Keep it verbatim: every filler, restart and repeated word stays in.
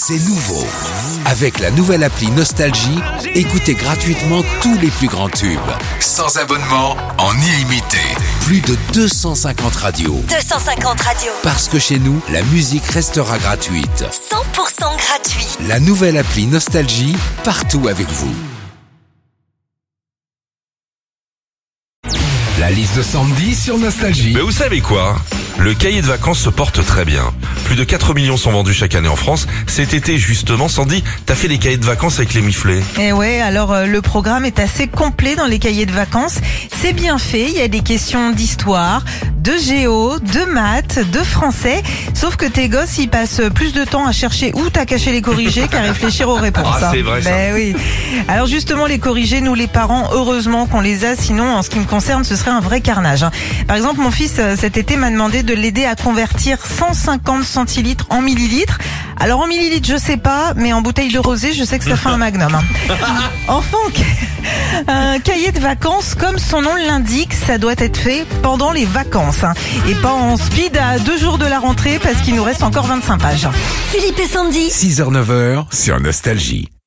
C'est nouveau. Avec la nouvelle appli Nostalgie, écoutez gratuitement tous les plus grands tubes. Sans abonnement, en illimité. Plus de deux cent cinquante radios. deux cent cinquante radios. Parce que chez nous, la musique restera gratuite. cent pour cent gratuit. La nouvelle appli Nostalgie, partout avec vous. La liste de Sandy sur Nostalgie. Mais vous savez quoi ? Le cahier de vacances se porte très bien. Plus de quatre millions sont vendus chaque année en France. Cet été, justement, Sandy, t'as fait les cahiers de vacances avec les Miflets. Eh ouais, alors euh, le programme est assez complet dans les cahiers de vacances. C'est bien fait, il y a des questions d'histoire, de géo, de maths, de français. Sauf que tes gosses, ils passent plus de temps à chercher où t'as caché les corrigés qu'à réfléchir aux réponses. Ah, c'est vrai, ça. Ben oui. Alors justement, les corrigés, nous les parents, heureusement qu'on les a. Sinon, en ce qui me concerne, ce serait un vrai carnage. Par exemple, mon fils, cet été, m'a demandé de l'aider à convertir cent cinquante centilitres en millilitres. Alors en millilitres, je sais pas, mais en bouteille de rosé, je sais que ça fait un magnum. Enfin, un cahier de vacances, comme son nom l'indique, ça doit être fait pendant les vacances. Hein, et pas en speed à deux jours de la rentrée parce qu'il nous reste encore vingt-cinq pages. Philippe et Sandy. six heures neuf heures sur Nostalgie.